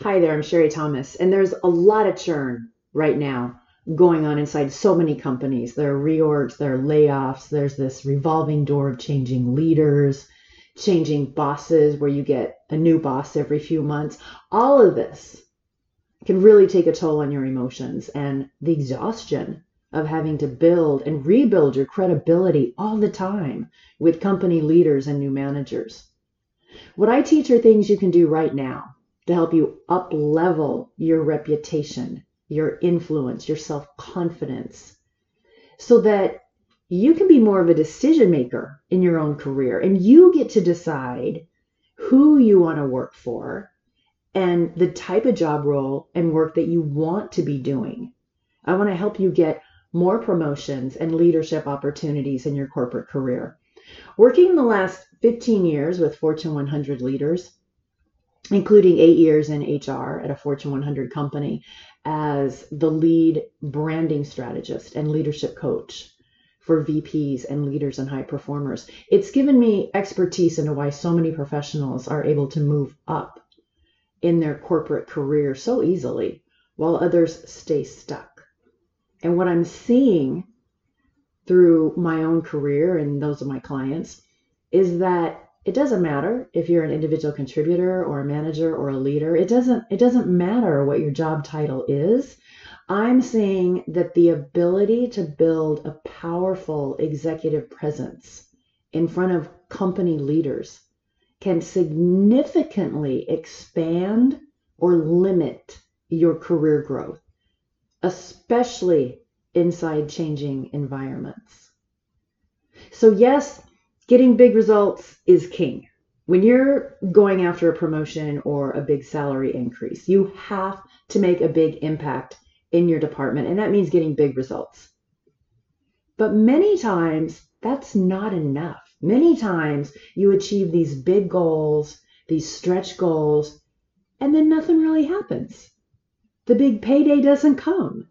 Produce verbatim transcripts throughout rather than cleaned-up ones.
Hi there, I'm Sherry Thomas, and there's a lot of churn right now going on inside so many companies. There are reorgs, there are layoffs, there's this revolving door of changing leaders, changing bosses where you get a new boss every few months. All of this can really take a toll on your emotions and the exhaustion of having to build and rebuild your credibility all the time with company leaders and new managers. What I teach are things you can do right now to help you up level your reputation, your influence, your self-confidence, so that you can be more of a decision maker in your own career and you get to decide who you want to work for and the type of job role and work that you want to be doing. I want to help you get more promotions and leadership opportunities in your corporate career. Working in the last fifteen years with Fortune one hundred leaders, including eight years in H R at a Fortune one hundred company as the lead branding strategist and leadership coach for V Ps and leaders and high performers. It's given me expertise into why so many professionals are able to move up in their corporate career so easily while others stay stuck. And what I'm seeing through my own career and those of my clients is that it doesn't matter if you're an individual contributor or a manager or a leader. It doesn't, it doesn't matter what your job title is. I'm seeing that the ability to build a powerful executive presence in front of company leaders can significantly expand or limit your career growth, especially inside changing environments. So yes, getting big results is king. When you're going after a promotion or a big salary increase, you have to make a big impact in your department, and that means getting big results. But many times that's not enough. Many times you achieve these big goals, these stretch goals, and then nothing really happens. The big payday doesn't come.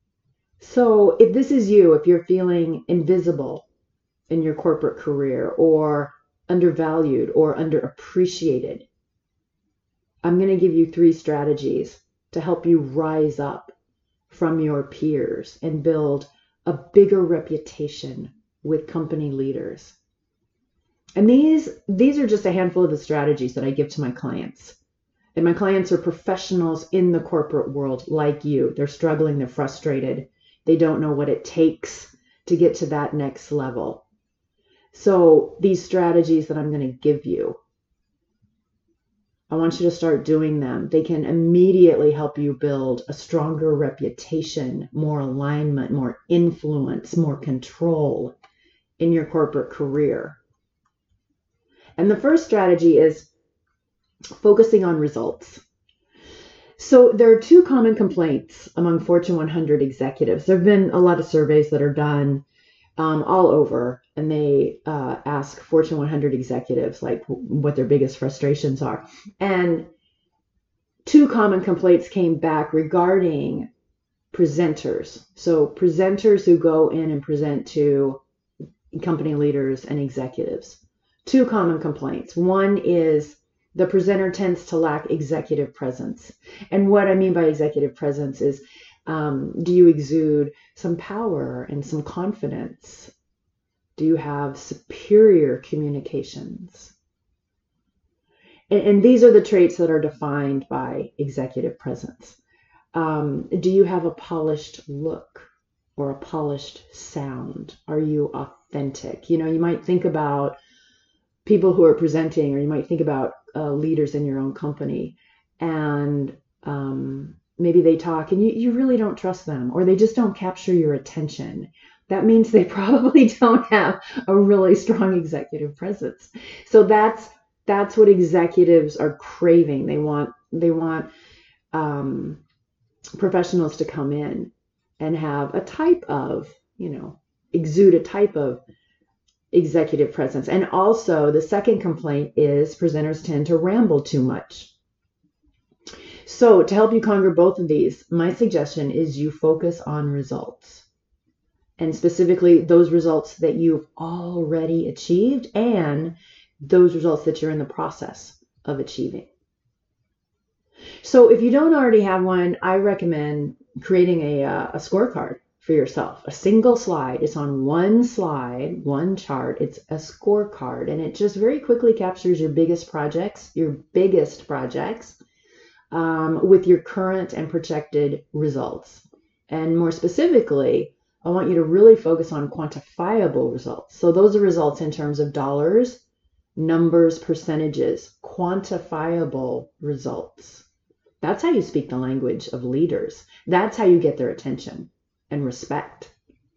So if this is you, if you're feeling invisible in your corporate career or undervalued or underappreciated, I'm going to give you three strategies to help you rise up from your peers and build a bigger reputation with company leaders. And these, these are just a handful of the strategies that I give to my clients. And my clients are professionals in the corporate world like you. They're struggling, they're frustrated. They don't know what it takes to get to that next level. So these strategies that I'm going to give you, I want you to start doing them. They can immediately help you build a stronger reputation, more alignment, more influence, more control in your corporate career. And the first strategy is focusing on results. So there are two common complaints among Fortune one hundred executives. There have been a lot of surveys that are done um, all over, and they uh, ask Fortune one hundred executives like what their biggest frustrations are. And two common complaints came back regarding presenters. So presenters who go in and present to company leaders and executives. Two common complaints. One is the presenter tends to lack executive presence. And what I mean by executive presence is, um, do you exude some power and some confidence? Do you have superior communications? And, and these are the traits that are defined by executive presence. Um, do you have a polished look or a polished sound? Are you authentic? You know, you might think about people who are presenting, or you might think about uh, leaders in your own company, and um, maybe they talk and you, you really don't trust them, or they just don't capture your attention. That means they probably don't have a really strong executive presence. So that's that's what executives are craving. They want they want um, professionals to come in and have a type of, you know, exude a type of executive presence. And also the second complaint is presenters tend to ramble too much. So to help you conquer both of these, my suggestion is you focus on results, and specifically those results that you've already achieved and those results that you're in the process of achieving. So if you don't already have one, I recommend creating a, uh, a scorecard for yourself. A single slide. It's on one slide, one chart. It's a scorecard, and it just very quickly captures your biggest projects, your biggest projects, um, with your current and projected results. And more specifically, I want you to really focus on quantifiable results. So those are results in terms of dollars, numbers, percentages, quantifiable results. That's how you speak the language of leaders. That's how you get their attention and respect.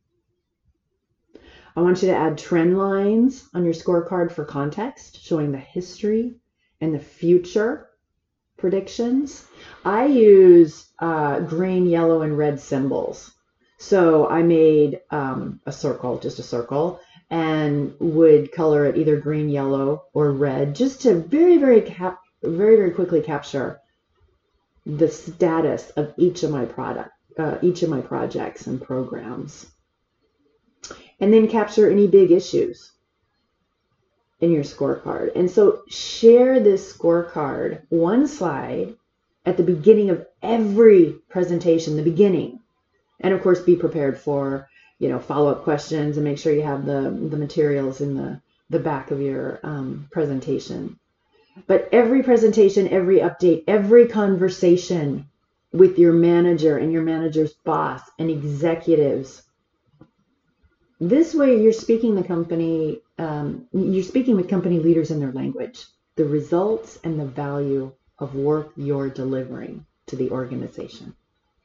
I want you to add trend lines on your scorecard for context, showing the history and the future predictions. I use uh, green, yellow, and red symbols. So I made um, a circle, just a circle, and would color it either green, yellow, or red, just to very, very, cap- very, very quickly capture the status of each of my product, uh, each of my projects and programs, and then capture any big issues in your scorecard. And so share this scorecard, one slide, at the beginning of every presentation, the beginning. And of course, be prepared for, you know, follow-up questions, and make sure you have the, the materials in the, the back of your um, presentation. But every presentation, every update, every conversation with your manager and your manager's boss and executives, this way you're speaking the company, um, you're speaking with company leaders in their language, the results and the value of work you're delivering to the organization.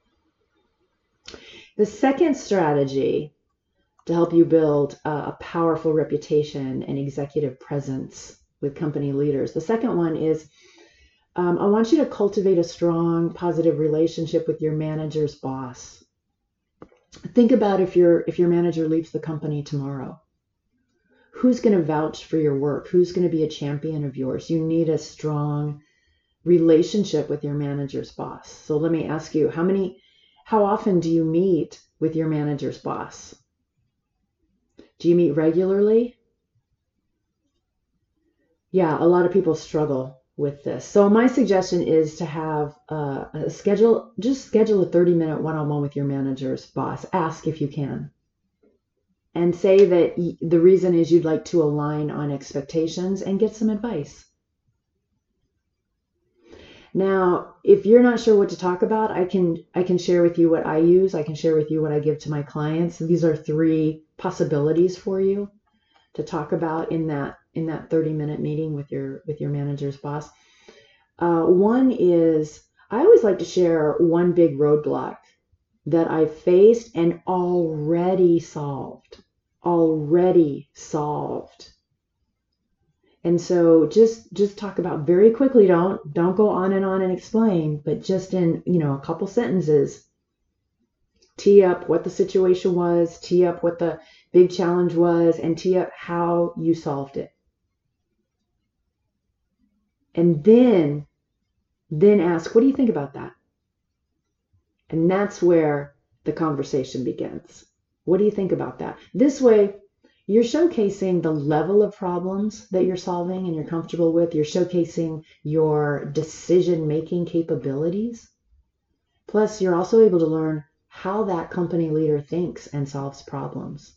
The second strategy to help you build a powerful reputation and executive presence with company leaders. The second one is um, I want you to cultivate a strong, positive relationship with your manager's boss. Think about if your if your manager leaves the company tomorrow. Who's going to vouch for your work? Who's going to be a champion of yours? You need a strong relationship with your manager's boss. So let me ask you, how many, how often do you meet with your manager's boss? Do you meet regularly? Yeah, a lot of people struggle with this. So my suggestion is to have uh, a schedule, just schedule a thirty minute one-on-one with your manager's boss. Ask if you can. And say that the reason is you'd like to align on expectations and get some advice. Now, if you're not sure what to talk about, I can I can share with you what I use. I can share with you what I give to my clients. These are three possibilities for you to talk about in that in that thirty minute meeting with your with your manager's boss. Uh, one is, I always like to share one big roadblock that I faced and already solved, already solved. And so just just talk about very quickly, don't don't go on and on and explain, but just in, you know, a couple sentences, tee up what the situation was, tee up what the big challenge was, and tee up how you solved it. And then, then ask, what do you think about that? And that's where the conversation begins. What do you think about that? This way, you're showcasing the level of problems that you're solving and you're comfortable with. You're showcasing your decision-making capabilities. Plus, you're also able to learn how that company leader thinks and solves problems.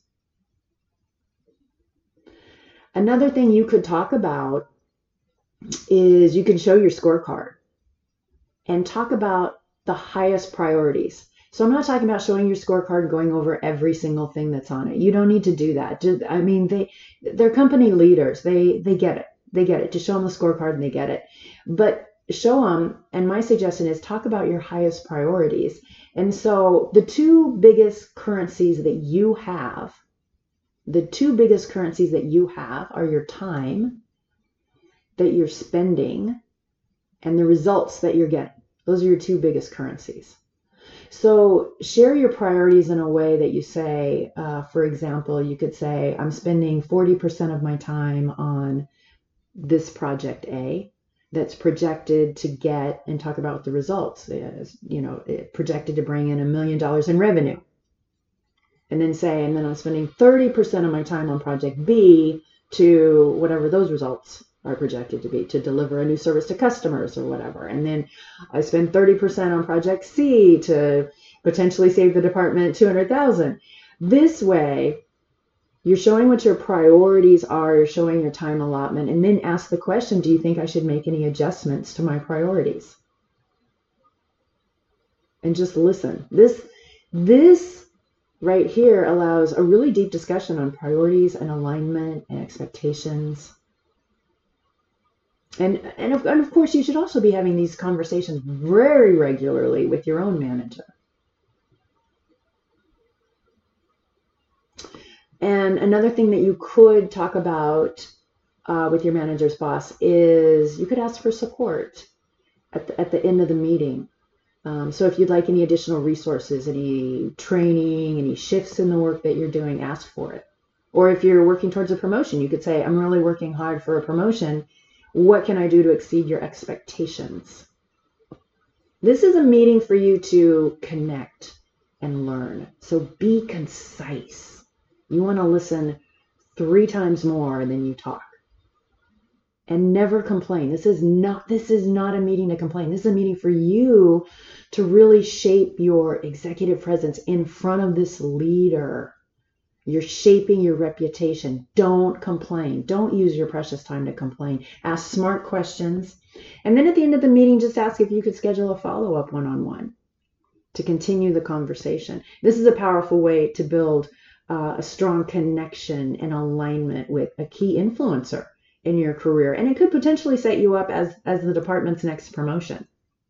Another thing you could talk about is you can show your scorecard and talk about the highest priorities. So I'm not talking about showing your scorecard, going over every single thing that's on it. You don't need to do that. Just, I mean, they, they're company leaders. They, they get it. They get it. Just show them the scorecard and they get it. But show them, and my suggestion is talk about your highest priorities. And so the two biggest currencies that you have, the two biggest currencies that you have are your time that you're spending and the results that you're getting. Those are your two biggest currencies. So share your priorities in a way that you say, uh, for example, you could say, I'm spending forty percent of my time on this project A that's projected to get, and talk about what the results is, you know, it projected to bring in a million dollars in revenue. And then say, and then I'm spending thirty percent of my time on project B to whatever those results are projected to be to deliver a new service to customers or whatever. And then I spend thirty percent on project C to potentially save the department two hundred thousand dollars. This way, you're showing what your priorities are, you're showing your time allotment, and then ask the question, do you think I should make any adjustments to my priorities? And just listen. This, this right here allows a really deep discussion on priorities and alignment and expectations. And, and, of, and of course, you should also be having these conversations very regularly with your own manager. And another thing that you could talk about uh, with your manager's boss is you could ask for support at the, at the end of the meeting. Um, so if you'd like any additional resources, any training, any shifts in the work that you're doing, ask for it. Or if you're working towards a promotion, you could say, I'm really working hard for a promotion. What can I do to exceed your expectations? This is a meeting for you to connect and learn. So be concise. You want to listen three times more than you talk. And never complain. This is not, this is not a meeting to complain. This is a meeting for you to really shape your executive presence in front of this leader. You're shaping your reputation. Don't complain. Don't use your precious time to complain. Ask smart questions. And then at the end of the meeting, just ask if you could schedule a follow-up one-on-one to continue the conversation. This is a powerful way to build uh, a strong connection and alignment with a key influencer in your career. And it could potentially set you up as, as the department's next promotion.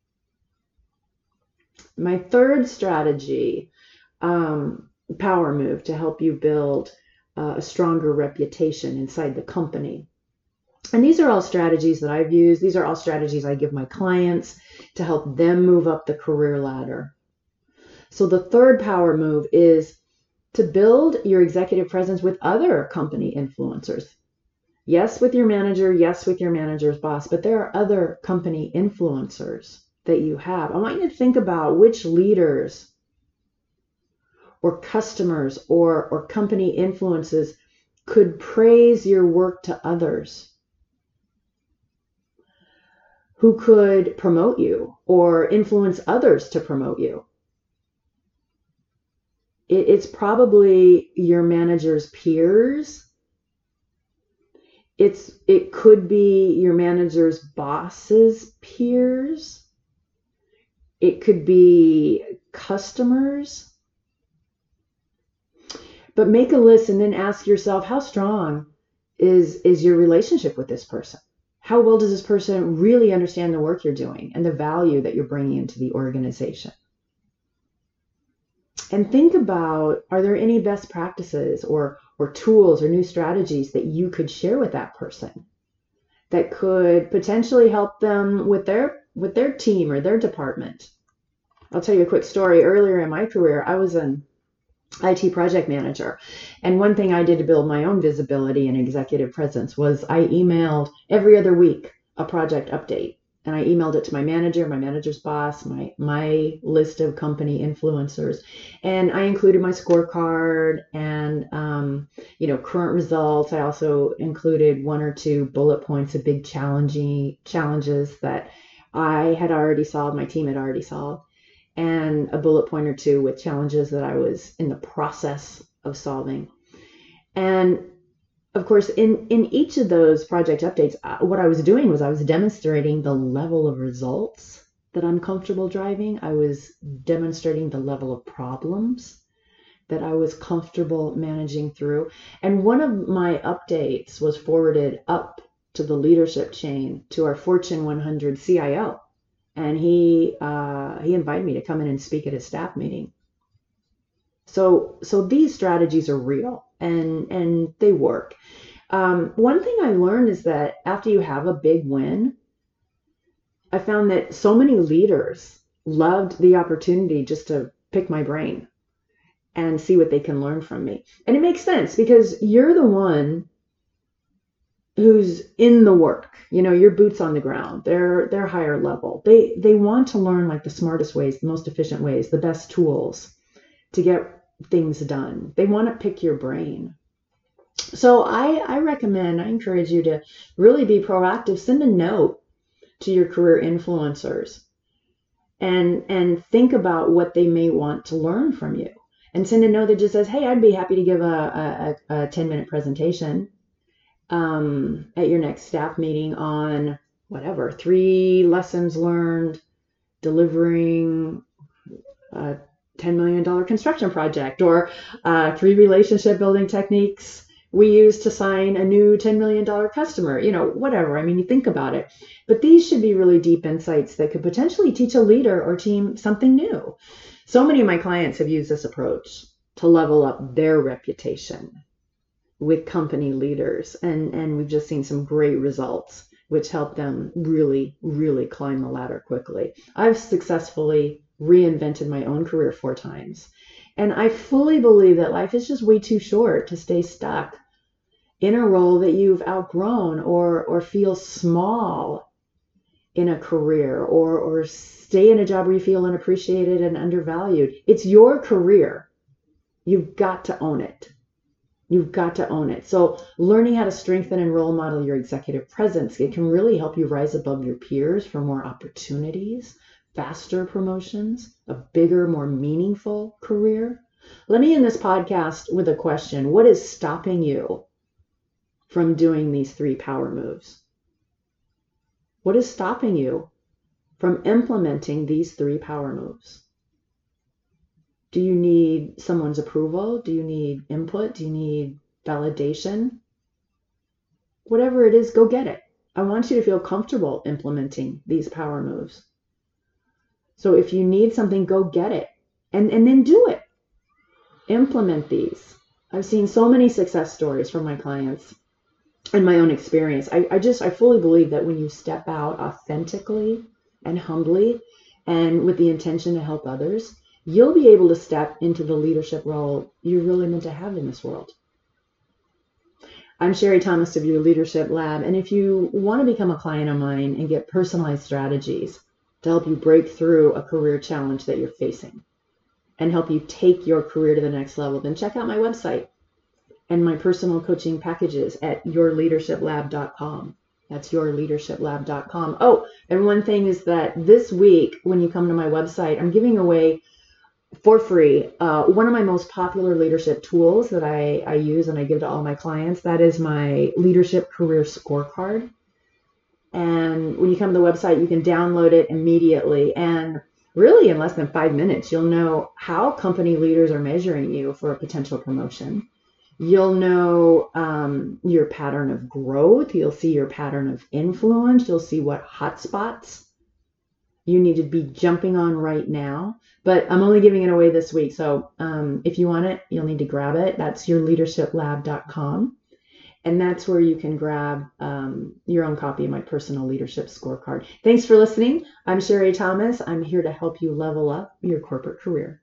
My third strategy, um, power move to help you build uh, a stronger reputation inside the company. And these are all strategies that I've used. These are all strategies I give my clients to help them move up the career ladder. So the third power move is to build your executive presence with other company influencers. Yes, with your manager, yes, with your manager's boss, but there are other company influencers that you have. I want you to think about which leaders or customers or, or company influences could praise your work to others, who could promote you or influence others to promote you. It, it's probably your manager's peers. It's it could be your manager's boss's peers. It could be customers. But make a list and then ask yourself, how strong is, is your relationship with this person? How well does this person really understand the work you're doing and the value that you're bringing into the organization? And think about, are there any best practices or, or tools or new strategies that you could share with that person that could potentially help them with their, with their team or their department? I'll tell you a quick story. Earlier in my career, I was an I T project manager. And one thing I did to build my own visibility and executive presence was I emailed every other week a project update. And I emailed it to my manager, my manager's boss, my, my list of company influencers. And I included my scorecard and, um, you know, current results. I also included one or two bullet points of big challenging challenges that I had already solved, my team had already solved, and a bullet point or two with challenges that I was in the process of solving. And of course, in, in each of those project updates, uh, what I was doing was I was demonstrating the level of results that I'm comfortable driving. I was demonstrating the level of problems that I was comfortable managing through. And one of my updates was forwarded up to the leadership chain to our Fortune one hundred C I O. And he uh, he invited me to come in and speak at his staff meeting. So so these strategies are real and and they work. Um, one thing I learned is that after you have a big win, I found that so many leaders loved the opportunity just to pick my brain and see what they can learn from me. And it makes sense because you're the one who's in the work, you know, your boots on the ground, they're they're higher level. They they want to learn like the smartest ways, the most efficient ways, the best tools to get things done. They want to pick your brain. So I, I recommend, I encourage you to really be proactive. Send a note to your career influencers and and think about what they may want to learn from you. And send a note that just says, hey, I'd be happy to give a, a, a ten minute presentation um, at your next staff meeting on whatever, three lessons learned delivering a ten million dollars construction project, or uh, three relationship building techniques we use to sign a new ten million dollars customer, you know, whatever. I mean, you think about it. But these should be really deep insights that could potentially teach a leader or team something new. So many of my clients have used this approach to level up their reputation with company leaders. And, and we've just seen some great results, which help them really, really climb the ladder quickly. I've successfully reinvented my own career four times. And I fully believe that life is just way too short to stay stuck in a role that you've outgrown, or or feel small in a career, or or stay in a job where you feel unappreciated and undervalued. It's your career. You've got to own it. You've got to own it. So learning how to strengthen and role model your executive presence, it can really help you rise above your peers for more opportunities, faster promotions, a bigger, more meaningful career. Let me end this podcast with a question. What is stopping you from doing these three power moves? What is stopping you from implementing these three power moves? Do you need someone's approval? Do you need input? Do you need validation? Whatever it is, go get it. I want you to feel comfortable implementing these power moves. So if you need something, go get it, and, and then do it. Implement these. I've seen so many success stories from my clients and my own experience. I, I just, I fully believe that when you step out authentically and humbly and with the intention to help others, you'll be able to step into the leadership role you're really meant to have in this world. I'm Sherry Thomas of Your Leadership Lab, and if you want to become a client of mine and get personalized strategies to help you break through a career challenge that you're facing and help you take your career to the next level, then check out my website and my personal coaching packages at your leadership lab dot com. That's your leadership lab dot com. Oh, and one thing is that this week, when you come to my website, I'm giving away for free uh, one of my most popular leadership tools that I, I use and I give to all my clients. That is my leadership career scorecard. And when you come to the website, you can download it immediately. And really, in less than five minutes, you'll know how company leaders are measuring you for a potential promotion. You'll know um, your pattern of growth. You'll see your pattern of influence. You'll see what hotspots you need to be jumping on right now. But I'm only giving it away this week. So um, if you want it, you'll need to grab it. That's your leadership lab dot com. And that's where you can grab um, your own copy of my personal leadership scorecard. Thanks for listening. I'm Sherry Thomas. I'm here to help you level up your corporate career.